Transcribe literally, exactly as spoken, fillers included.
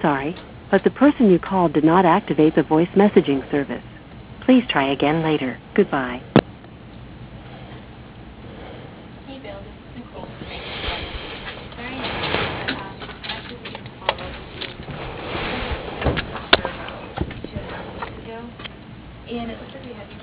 sorry, but the person you called did not activate the voice messaging service. Please try again later. Goodbye. Hey Bill, this is Nicole from Bank of America. Sorry to interrupt, but um, I actually think to follow up with you. We sent a email to Mister about two and a half weeks ago, and it looks like we have you